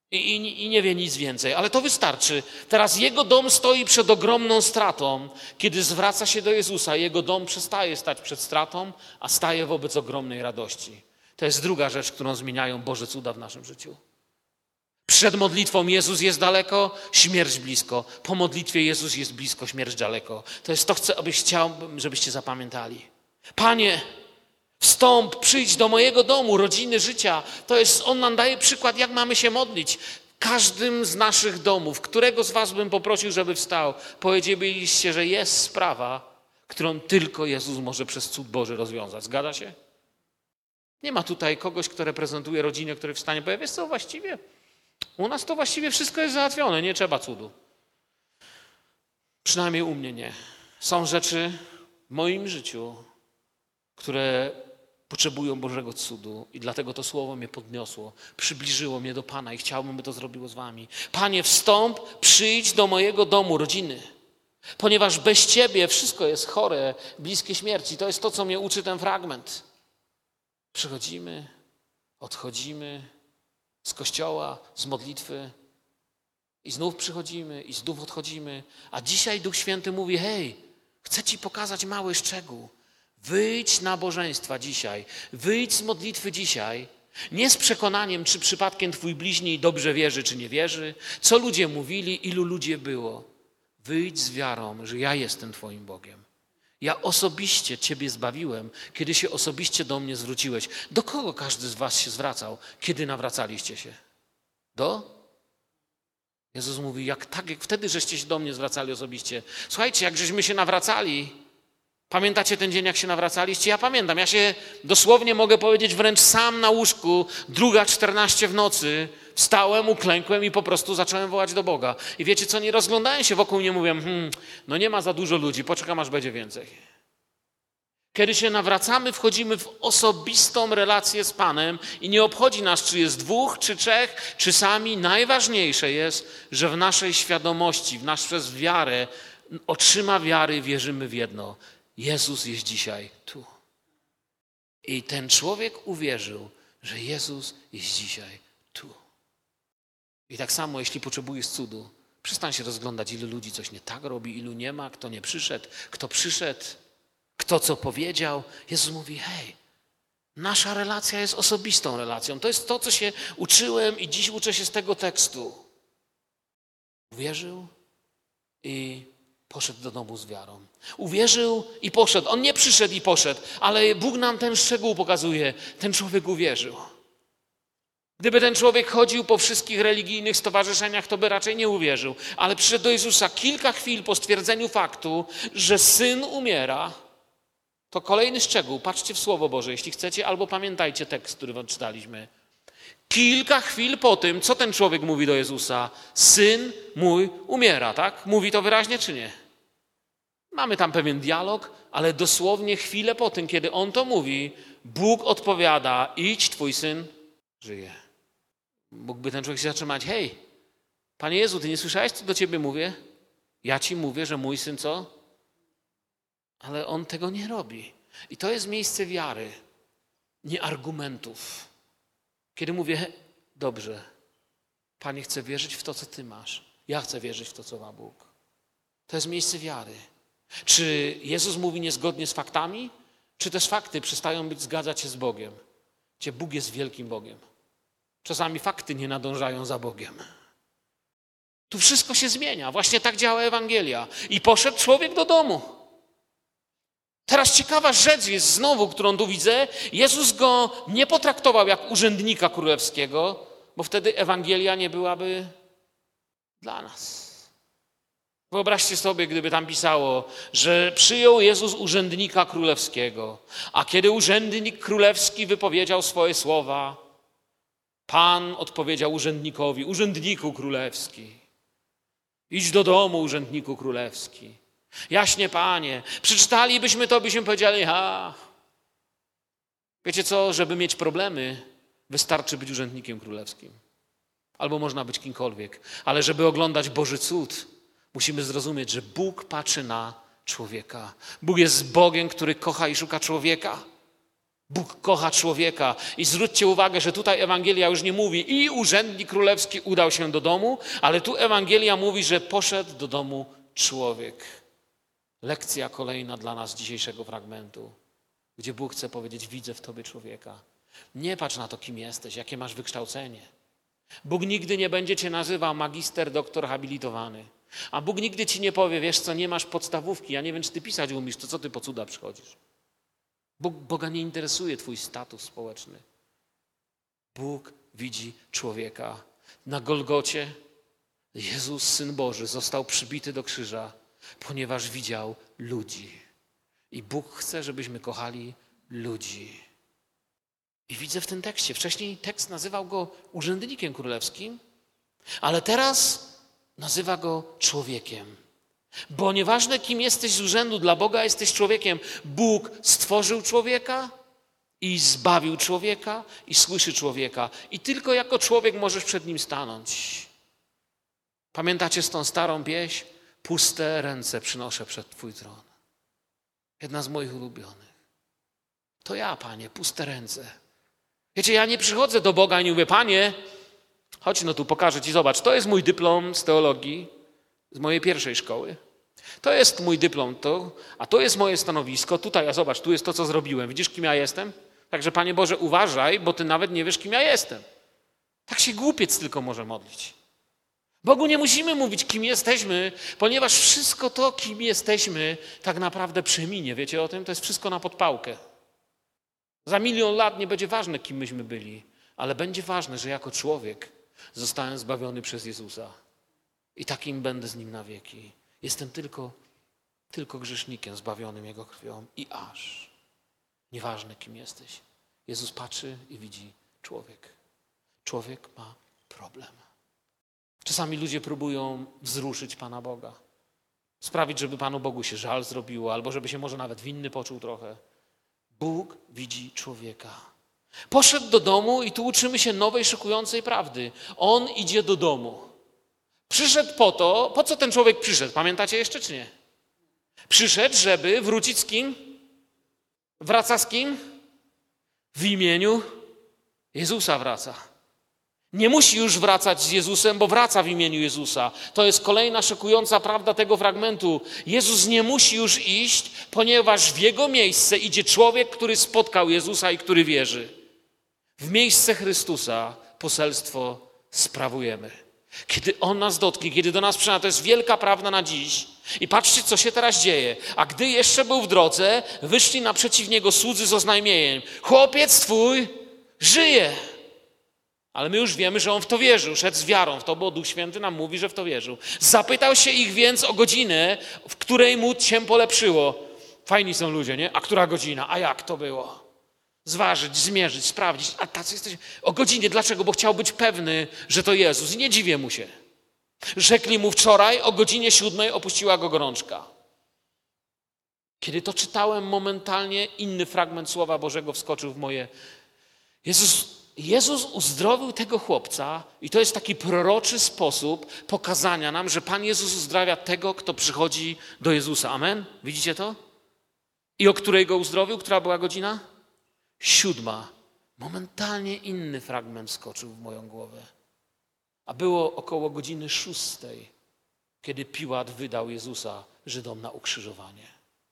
I, i, I nie wie nic więcej, ale to wystarczy. Teraz jego dom stoi przed ogromną stratą. Kiedy zwraca się do Jezusa, jego dom przestaje stać przed stratą, a staje wobec ogromnej radości. To jest druga rzecz, którą zmieniają Boże cuda w naszym życiu. Przed modlitwą Jezus jest daleko, śmierć blisko. Po modlitwie Jezus jest blisko, śmierć daleko. To jest to, co abyś chciał, żebyście zapamiętali. Panie, wstąp, przyjdź do mojego domu, rodziny, życia. To jest, On nam daje przykład, jak mamy się modlić. Każdym z naszych domów, którego z was bym poprosił, żeby wstał, powiedzieliście, że jest sprawa, którą tylko Jezus może przez cud Boży rozwiązać. Zgadza się? Nie ma tutaj kogoś, kto reprezentuje rodzinę, który wstanie i powie, wiesz co, właściwie u nas to właściwie wszystko jest załatwione, nie trzeba cudu. Przynajmniej u mnie nie. Są rzeczy w moim życiu, które potrzebują Bożego cudu i dlatego to słowo mnie podniosło, przybliżyło mnie do Pana i chciałbym, by to zrobiło z wami. Panie, wstąp, przyjdź do mojego domu, rodziny, ponieważ bez Ciebie wszystko jest chore, bliskie śmierci. To jest to, co mnie uczy ten fragment. Przychodzimy, odchodzimy z kościoła, z modlitwy i znów przychodzimy i znów odchodzimy. A dzisiaj Duch Święty mówi, hej, chcę Ci pokazać mały szczegół. Wyjdź na nabożeństwa dzisiaj, wyjdź z modlitwy dzisiaj, nie z przekonaniem, czy przypadkiem Twój bliźni dobrze wierzy, czy nie wierzy, co ludzie mówili, ilu ludzi było. Wyjdź z wiarą, że ja jestem Twoim Bogiem. Ja osobiście Ciebie zbawiłem, kiedy się osobiście do mnie zwróciłeś. Do kogo każdy z was się zwracał, kiedy nawracaliście się? Do? Jezus mówi, jak tak, jak wtedy żeście się do mnie zwracali osobiście. Słuchajcie, jak żeśmy się nawracali, pamiętacie ten dzień, jak się nawracaliście? Ja pamiętam, ja się dosłownie mogę powiedzieć wręcz sam na łóżku, druga czternaście w nocy, wstałem, uklękłem i po prostu zacząłem wołać do Boga. I wiecie co, nie rozglądałem się wokół, nie mówię, hmm, no nie ma za dużo ludzi, poczekam aż będzie więcej. Kiedy się nawracamy, wchodzimy w osobistą relację z Panem i nie obchodzi nas, czy jest dwóch, czy trzech, czy sami. Najważniejsze jest, że w naszej świadomości, w nas przez wiarę, oczyma wiary wierzymy w jedno. Jezus jest dzisiaj tu. I ten człowiek uwierzył, że Jezus jest dzisiaj tu. I tak samo, jeśli potrzebujesz cudu, przestań się rozglądać, ilu ludzi coś nie tak robi, ilu nie ma, kto nie przyszedł, kto przyszedł, kto co powiedział. Jezus mówi, hej, nasza relacja jest osobistą relacją. To jest to, co się uczyłem i dziś uczę się z tego tekstu. Uwierzył i poszedł do domu z wiarą. Uwierzył i poszedł. On nie przyszedł i poszedł, ale Bóg nam ten szczegół pokazuje. Ten człowiek uwierzył. Gdyby ten człowiek chodził po wszystkich religijnych stowarzyszeniach, to by raczej nie uwierzył. Ale przyszedł do Jezusa kilka chwil po stwierdzeniu faktu, że syn umiera. To kolejny szczegół. Patrzcie w Słowo Boże, jeśli chcecie, albo pamiętajcie tekst, który wam czytaliśmy. Kilka chwil po tym, co ten człowiek mówi do Jezusa? Syn mój umiera, tak? Mówi to wyraźnie, czy nie? Mamy tam pewien dialog, ale dosłownie chwilę po tym, kiedy on to mówi, Bóg odpowiada, idź, twój syn żyje. Mógłby ten człowiek się zatrzymać, hej, Panie Jezu, Ty nie słyszałeś, co do Ciebie mówię? Ja Ci mówię, że mój syn co? Ale on tego nie robi. I to jest miejsce wiary, nie argumentów. Kiedy mówię, dobrze, Panie, chcę wierzyć w to, co Ty masz. Ja chcę wierzyć w to, co ma Bóg. To jest miejsce wiary. Czy Jezus mówi niezgodnie z faktami? Czy też fakty przestają być zgadzać się z Bogiem? Gdzie Bóg jest wielkim Bogiem. Czasami fakty nie nadążają za Bogiem. Tu wszystko się zmienia. Właśnie tak działa Ewangelia. I poszedł człowiek do domu. Teraz ciekawa rzecz jest znowu, którą tu widzę. Jezus go nie potraktował jak urzędnika królewskiego, bo wtedy Ewangelia nie byłaby dla nas. Wyobraźcie sobie, gdyby tam pisało, że przyjął Jezus urzędnika królewskiego, a kiedy urzędnik królewski wypowiedział swoje słowa, Pan odpowiedział urzędnikowi, urzędniku królewski, idź do domu, urzędniku królewski. Jaśnie, Panie, przeczytalibyśmy to, byśmy powiedzieli, ha. Wiecie co, żeby mieć problemy, wystarczy być urzędnikiem królewskim. Albo można być kimkolwiek, ale żeby oglądać Boży cud, musimy zrozumieć, że Bóg patrzy na człowieka. Bóg jest Bogiem, który kocha i szuka człowieka. Bóg kocha człowieka. I zwróćcie uwagę, że tutaj Ewangelia już nie mówi i urzędnik królewski udał się do domu, ale tu Ewangelia mówi, że poszedł do domu człowiek. Lekcja kolejna dla nas dzisiejszego fragmentu, gdzie Bóg chce powiedzieć: widzę w tobie człowieka. Nie patrz na to, kim jesteś, jakie masz wykształcenie. Bóg nigdy nie będzie cię nazywał magister, doktor, habilitowany. A Bóg nigdy ci nie powie: wiesz co, nie masz podstawówki, ja nie wiem, czy ty pisać umiesz, to co ty po cuda przychodzisz? Bóg, Boga nie interesuje twój status społeczny. Bóg widzi człowieka. Na Golgocie Jezus, Syn Boży, został przybity do krzyża, ponieważ widział ludzi. I Bóg chce, żebyśmy kochali ludzi. I widzę w tym tekście, wcześniej tekst nazywał go urzędnikiem królewskim, ale teraz nazywa go człowiekiem. Bo nieważne, kim jesteś z urzędu, dla Boga jesteś człowiekiem. Bóg stworzył człowieka i zbawił człowieka i słyszy człowieka. I tylko jako człowiek możesz przed nim stanąć. Pamiętacie z tą starą pieśń? Puste ręce przynoszę przed Twój tron. Jedna z moich ulubionych. To ja, Panie, puste ręce. Wiecie, ja nie przychodzę do Boga i nie mówię: Panie, chodź no tu, pokażę Ci, zobacz, to jest mój dyplom z teologii, z mojej pierwszej szkoły. To jest mój dyplom, to, a to jest moje stanowisko. Tutaj, a zobacz, tu jest to, co zrobiłem. Widzisz, kim ja jestem? Także, Panie Boże, uważaj, bo Ty nawet nie wiesz, kim ja jestem. Tak się głupiec tylko może modlić. Bogu nie musimy mówić, kim jesteśmy, ponieważ wszystko to, kim jesteśmy, tak naprawdę przeminie. Wiecie o tym? To jest wszystko na podpałkę. Za milion lat nie będzie ważne, kim myśmy byli, ale będzie ważne, że jako człowiek zostałem zbawiony przez Jezusa. I takim będę z Nim na wieki. Jestem tylko, tylko grzesznikiem zbawionym Jego krwią i aż. Nieważne, kim jesteś. Jezus patrzy i widzi człowiek. Człowiek ma problem. Czasami ludzie próbują wzruszyć Pana Boga. Sprawić, żeby Panu Bogu się żal zrobiło, albo żeby się może nawet winny poczuł trochę. Bóg widzi człowieka. Poszedł do domu i tu uczymy się nowej, szokującej prawdy. On idzie do domu. Przyszedł po to, po co ten człowiek przyszedł? Pamiętacie jeszcze, czy nie? Przyszedł, żeby wrócić z kim? Wraca z kim? W imieniu Jezusa wraca. Nie musi już wracać z Jezusem, bo wraca w imieniu Jezusa. To jest kolejna szokująca prawda tego fragmentu. Jezus nie musi już iść, ponieważ w Jego miejsce idzie człowiek, który spotkał Jezusa i który wierzy. W miejsce Chrystusa poselstwo sprawujemy. Kiedy On nas dotknie, kiedy do nas przyjdzie, to jest wielka prawda na dziś. I patrzcie, co się teraz dzieje. A gdy jeszcze był w drodze, wyszli naprzeciw Niego słudzy z oznajmieniem: chłopiec twój żyje. Ale my już wiemy, że on w to wierzył, szedł z wiarą w to, bo Duch Święty nam mówi, że w to wierzył. Zapytał się ich więc o godzinę, w której mu się polepszyło. Fajni są ludzie, nie? A która godzina? A jak to było? Zważyć, zmierzyć, sprawdzić. A tacy jesteś o godzinie. Dlaczego? Bo chciał być pewny, że to Jezus. I nie dziwię mu się. Rzekli mu: wczoraj o godzinie siódmej opuściła go gorączka. Kiedy to czytałem, momentalnie inny fragment Słowa Bożego wskoczył w moje... Jezus... Jezus uzdrowił tego chłopca i to jest taki proroczy sposób pokazania nam, że Pan Jezus uzdrawia tego, kto przychodzi do Jezusa. Amen? Widzicie to? I o której go uzdrowił? Która była godzina? Siódma. Momentalnie inny fragment skoczył w moją głowę. A było około godziny szóstej, kiedy Piłat wydał Jezusa Żydom na ukrzyżowanie.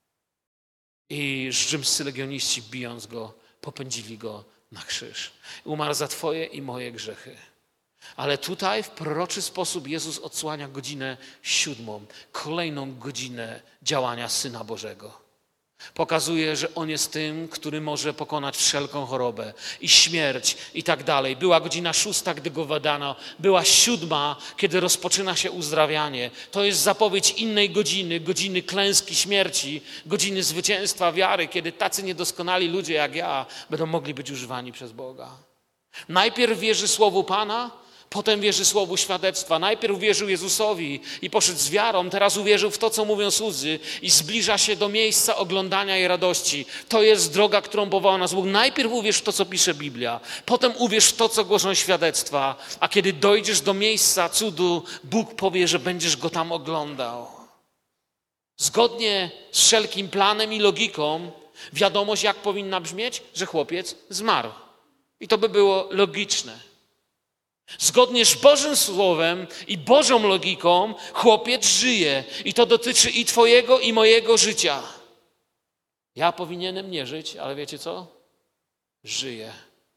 I rzymscy legioniści, bijąc go, popędzili go na krzyż. Umarł za twoje i moje grzechy. Ale tutaj w proroczy sposób Jezus odsłania godzinę siódmą, kolejną godzinę działania Syna Bożego. Pokazuje, że On jest tym, który może pokonać wszelką chorobę i śmierć i tak dalej. Była godzina szósta, gdy go wydano. Była siódma, kiedy rozpoczyna się uzdrawianie. To jest zapowiedź innej godziny, godziny klęski śmierci, godziny zwycięstwa wiary, kiedy tacy niedoskonali ludzie jak ja będą mogli być używani przez Boga. Najpierw wierzy Słowu Pana, potem wierzy Słowu świadectwa. Najpierw wierzył Jezusowi i poszedł z wiarą, teraz uwierzył w to, co mówią słudzy i zbliża się do miejsca oglądania i radości. To jest droga, którą powołał nas Bóg. Najpierw uwierz w to, co pisze Biblia, potem uwierz w to, co głoszą świadectwa, a kiedy dojdziesz do miejsca cudu, Bóg powie, że będziesz go tam oglądał. Zgodnie z wszelkim planem i logiką, Wiadomość jak powinna brzmieć? Że chłopiec zmarł. I to by było logiczne. Zgodnie z Bożym Słowem i Bożą logiką chłopiec żyje. I to dotyczy i twojego, i mojego życia. Ja powinienem nie żyć, ale wiecie co? Żyję.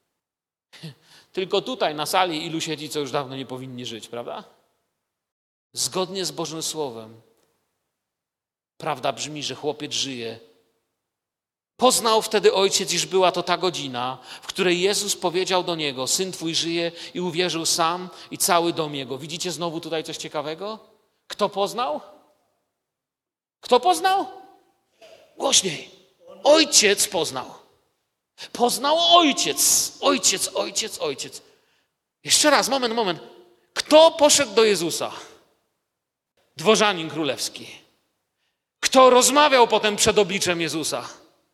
Tylko tutaj na sali ilu siedzi, co już dawno nie powinni żyć, prawda? Zgodnie z Bożym Słowem. Prawda brzmi, że chłopiec żyje. Poznał wtedy ojciec, iż była to ta godzina, w której Jezus powiedział do niego: syn twój żyje, i uwierzył sam i cały dom jego. Widzicie znowu tutaj coś ciekawego? Kto poznał? Kto poznał? Głośniej. Ojciec poznał. Poznał ojciec. Ojciec, ojciec, ojciec. Jeszcze raz, moment, moment. Kto poszedł do Jezusa? Dworzanin królewski. Kto rozmawiał potem przed obliczem Jezusa?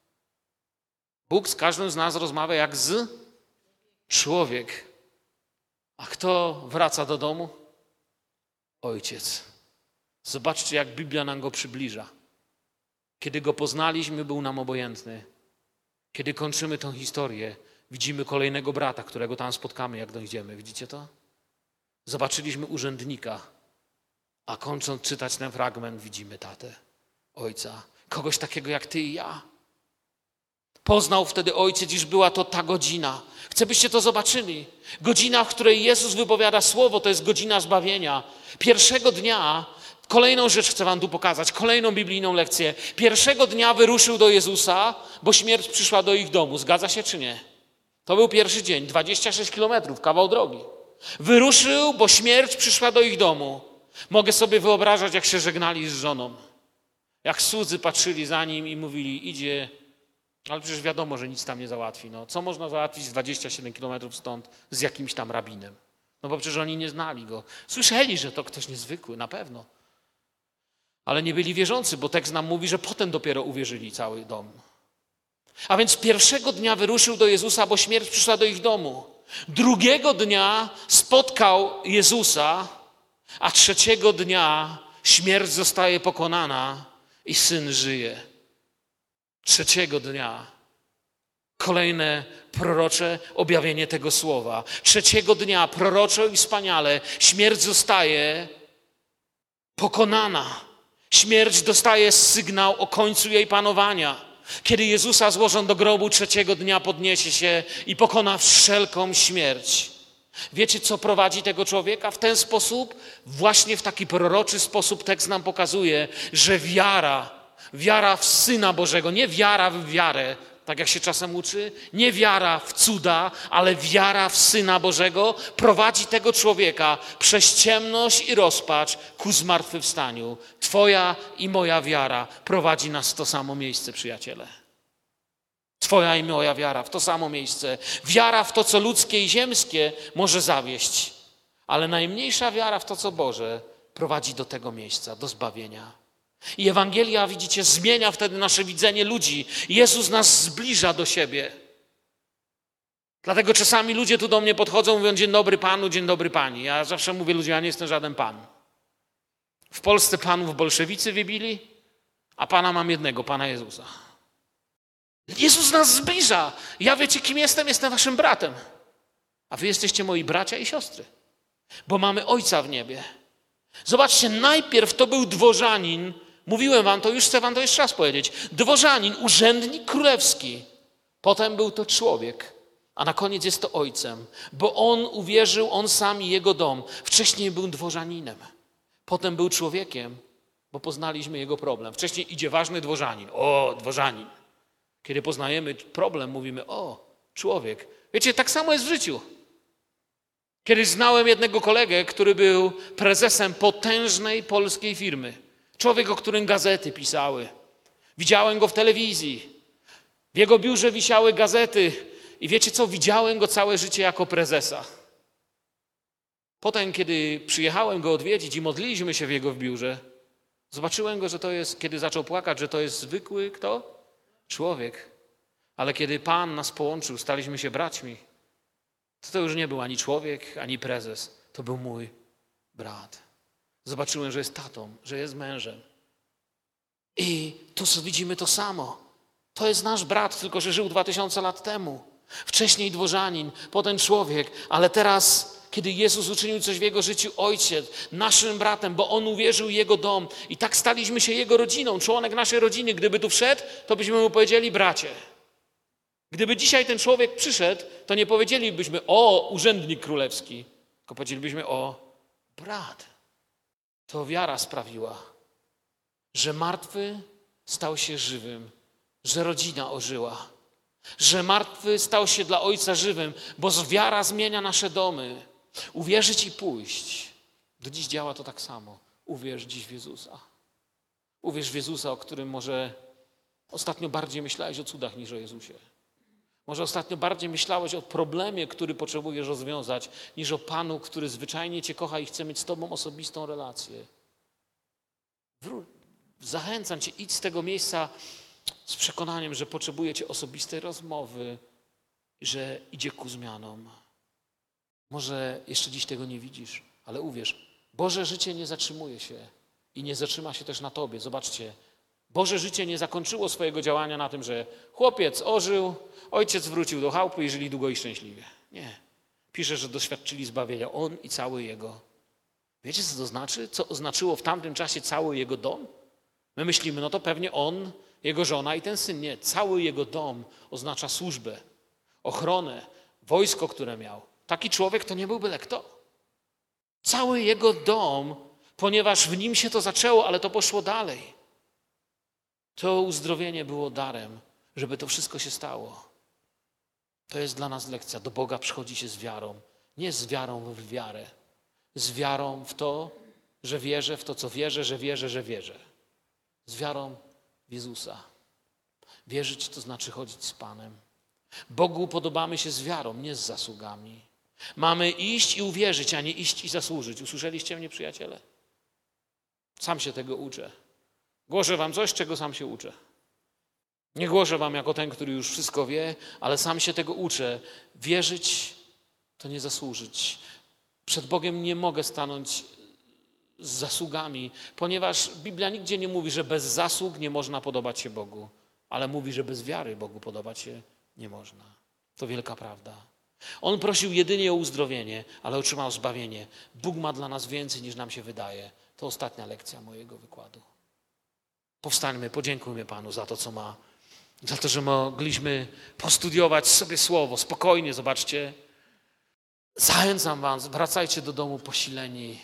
Bóg z każdym z nas rozmawia jak z człowiek. A kto wraca do domu? Ojciec. Zobaczcie, jak Biblia nam go przybliża. Kiedy go poznaliśmy, był nam obojętny. Kiedy kończymy tę historię, widzimy kolejnego brata, którego tam spotkamy, jak dojdziemy. Widzicie to? Zobaczyliśmy urzędnika, a kończąc czytać ten fragment, widzimy tatę, ojca. Kogoś takiego jak ty i ja. Poznał wtedy ojciec, iż była to ta godzina. Chcę, byście to zobaczyli. Godzina, w której Jezus wypowiada słowo, to jest godzina zbawienia. Pierwszego dnia, kolejną rzecz chcę wam tu pokazać, kolejną biblijną lekcję. Pierwszego dnia wyruszył do Jezusa, bo śmierć przyszła do ich domu. Zgadza się czy nie? To był pierwszy dzień, dwadzieścia sześć kilometrów, kawał drogi. Wyruszył, bo śmierć przyszła do ich domu. Mogę sobie wyobrażać, jak się żegnali z żoną. Jak słudzy patrzyli za nim i mówili: idzie, ale przecież wiadomo, że nic tam nie załatwi. No, co można załatwić dwadzieścia siedem kilometrów stąd z jakimś tam rabinem? No bo przecież oni nie znali go. Słyszeli, że to ktoś niezwykły, na pewno. Ale nie byli wierzący, bo tekst nam mówi, że potem dopiero uwierzyli cały dom. A więc pierwszego dnia wyruszył do Jezusa, bo śmierć przyszła do ich domu. Drugiego dnia spotkał Jezusa, a trzeciego dnia śmierć zostaje pokonana i syn żyje. Trzeciego dnia kolejne prorocze objawienie tego słowa. Trzeciego dnia proroczo i wspaniale śmierć zostaje pokonana. Śmierć dostaje sygnał o końcu jej panowania. Kiedy Jezusa złożą do grobu, trzeciego dnia podniesie się i pokona wszelką śmierć. Wiecie, co prowadzi tego człowieka? W ten sposób, właśnie w taki proroczy sposób tekst nam pokazuje, że wiara, wiara w Syna Bożego, nie wiara w wiarę, tak jak się czasem uczy, nie wiara w cuda, ale wiara w Syna Bożego prowadzi tego człowieka przez ciemność i rozpacz ku zmartwychwstaniu. Twoja i moja wiara prowadzi nas w to samo miejsce, przyjaciele. Twoja i moja wiara w to samo miejsce. Wiara w to, co ludzkie i ziemskie, może zawieść, ale najmniejsza wiara w to, co Boże, prowadzi do tego miejsca, do zbawienia. I Ewangelia, widzicie, zmienia wtedy nasze widzenie ludzi. Jezus nas zbliża do siebie. Dlatego czasami ludzie tu do mnie podchodzą, mówią: dzień dobry Panu, dzień dobry Pani. Ja zawsze mówię ludziom: ja nie jestem żaden Pan. W Polsce panów bolszewicy wybili, a Pana mam jednego, Pana Jezusa. Jezus nas zbliża. Ja wiecie, kim jestem? Jestem waszym bratem. A wy jesteście moi bracia i siostry. Bo mamy Ojca w niebie. Zobaczcie, najpierw to był dworzanin. Mówiłem wam to, już chcę wam to jeszcze raz powiedzieć. Dworzanin, urzędnik królewski. Potem był to człowiek, a na koniec jest to ojcem. Bo on uwierzył, on sam i jego dom. Wcześniej był dworzaninem. Potem był człowiekiem, bo poznaliśmy jego problem. Wcześniej idzie ważny dworzanin. O, dworzanin. Kiedy poznajemy problem, mówimy: o, człowiek. Wiecie, tak samo jest w życiu. Kiedyś znałem jednego kolegę, który był prezesem potężnej polskiej firmy. Człowiek, o którym gazety pisały. Widziałem go w telewizji. W jego biurze wisiały gazety. I wiecie co? Widziałem go całe życie jako prezesa. Potem, kiedy przyjechałem go odwiedzić i modliliśmy się w jego biurze, zobaczyłem go, że to jest, kiedy zaczął płakać, że to jest zwykły kto? Człowiek. Ale kiedy Pan nas połączył, staliśmy się braćmi, to to już nie był ani człowiek, ani prezes. To był mój brat. Zobaczyłem, że jest tatą, że jest mężem. I tu widzimy to samo. To jest nasz brat, tylko że żył dwa tysiące lat temu. Wcześniej dworzanin, potem człowiek, ale teraz, kiedy Jezus uczynił coś w jego życiu, ojciec, naszym bratem, bo on uwierzył w jego dom i tak staliśmy się jego rodziną, członek naszej rodziny. Gdyby tu wszedł, to byśmy mu powiedzieli bracie. Gdyby dzisiaj ten człowiek przyszedł, to nie powiedzielibyśmy o urzędnik królewski, tylko powiedzielibyśmy o brat. To wiara sprawiła, że martwy stał się żywym, że rodzina ożyła, że martwy stał się dla Ojca żywym, bo wiara zmienia nasze domy. Uwierzyć i pójść. Do dziś działa to tak samo. Uwierz dziś w Jezusa. Uwierz w Jezusa, o którym może ostatnio bardziej myślałeś o cudach niż o Jezusie. Może ostatnio bardziej myślałeś o problemie, który potrzebujesz rozwiązać, niż o Panu, który zwyczajnie Cię kocha i chce mieć z Tobą osobistą relację. Wró- Zachęcam Cię, idź z tego miejsca z przekonaniem, że potrzebujecie osobistej rozmowy, że idzie ku zmianom. Może jeszcze dziś tego nie widzisz, ale uwierz, Boże życie nie zatrzymuje się i nie zatrzyma się też na Tobie. Zobaczcie, Boże życie nie zakończyło swojego działania na tym, że chłopiec ożył, ojciec wrócił do chałupy i żyli długo i szczęśliwie. Nie. Pisze, że doświadczyli zbawienia, on i cały jego. Wiecie, co to znaczy? Co oznaczyło w tamtym czasie cały jego dom? My myślimy, no to pewnie on, jego żona i ten syn. Nie, cały jego dom oznacza służbę, ochronę, wojsko, które miał. Taki człowiek to nie był byle kto. Cały jego dom, ponieważ w nim się to zaczęło, ale to poszło dalej. To uzdrowienie było darem, żeby to wszystko się stało. To jest dla nas lekcja. Do Boga przychodzi się z wiarą. Nie z wiarą w wiarę. Z wiarą w to, że wierzę, w to, co wierzę, że wierzę, że wierzę. Z wiarą w Jezusa. Wierzyć to znaczy chodzić z Panem. Bogu podobamy się z wiarą, nie z zasługami. Mamy iść i uwierzyć, a nie iść i zasłużyć. Usłyszeliście mnie, przyjaciele? Sam się tego uczę. Głoszę wam coś, czego sam się uczę. Nie głoszę wam jako ten, który już wszystko wie, ale sam się tego uczę. Wierzyć to nie zasłużyć. Przed Bogiem nie mogę stanąć z zasługami, ponieważ Biblia nigdzie nie mówi, że bez zasług nie można podobać się Bogu, ale mówi, że bez wiary Bogu podobać się nie można. To wielka prawda. On prosił jedynie o uzdrowienie, ale otrzymał zbawienie. Bóg ma dla nas więcej, niż nam się wydaje. To ostatnia lekcja mojego wykładu. Powstańmy, podziękujmy Panu za to, co ma. Za to, że mogliśmy postudiować sobie Słowo. Spokojnie, zobaczcie. Zachęcam was, wracajcie do domu posileni.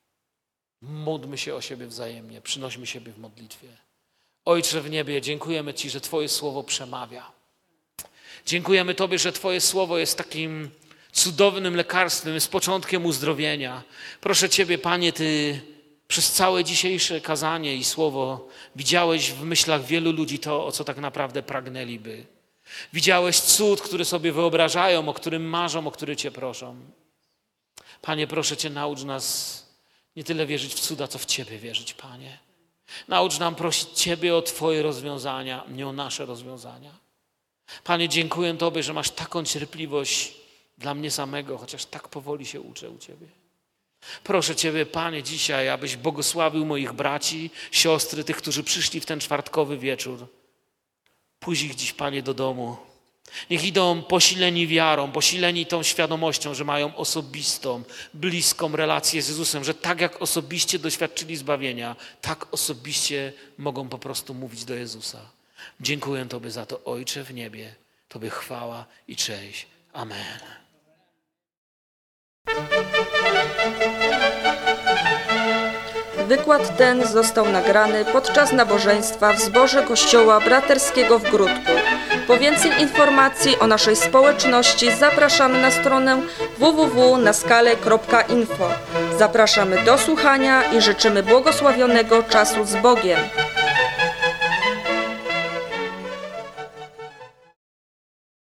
Módlmy się o siebie wzajemnie, przynośmy siebie w modlitwie. Ojcze w niebie, dziękujemy Ci, że Twoje Słowo przemawia. Dziękujemy Tobie, że Twoje Słowo jest takim cudownym lekarstwem, jest początkiem uzdrowienia. Proszę Ciebie, Panie, Ty przez całe dzisiejsze kazanie i Słowo widziałeś w myślach wielu ludzi to, o co tak naprawdę pragnęliby. Widziałeś cud, który sobie wyobrażają, o którym marzą, o który Cię proszą. Panie, proszę Cię, naucz nas nie tyle wierzyć w cuda, co w Ciebie wierzyć, Panie. Naucz nam prosić Ciebie o Twoje rozwiązania, nie o nasze rozwiązania. Panie, dziękuję Tobie, że masz taką cierpliwość dla mnie samego, chociaż tak powoli się uczę u Ciebie. Proszę Ciebie, Panie, dzisiaj, abyś błogosławił moich braci, siostry, tych, którzy przyszli w ten czwartkowy wieczór. Pójdź ich dziś, Panie, do domu. Niech idą posileni wiarą, posileni tą świadomością, że mają osobistą, bliską relację z Jezusem, że tak jak osobiście doświadczyli zbawienia, tak osobiście mogą po prostu mówić do Jezusa. Dziękuję Tobie za to, Ojcze w niebie. Tobie chwała i cześć. Amen. Wykład ten został nagrany podczas nabożeństwa w zborze Kościoła Braterskiego w Gródku. Po więcej informacji o naszej społeczności zapraszamy na stronę w w w kropka naskale kropka info. Zapraszamy do słuchania i życzymy błogosławionego czasu z Bogiem.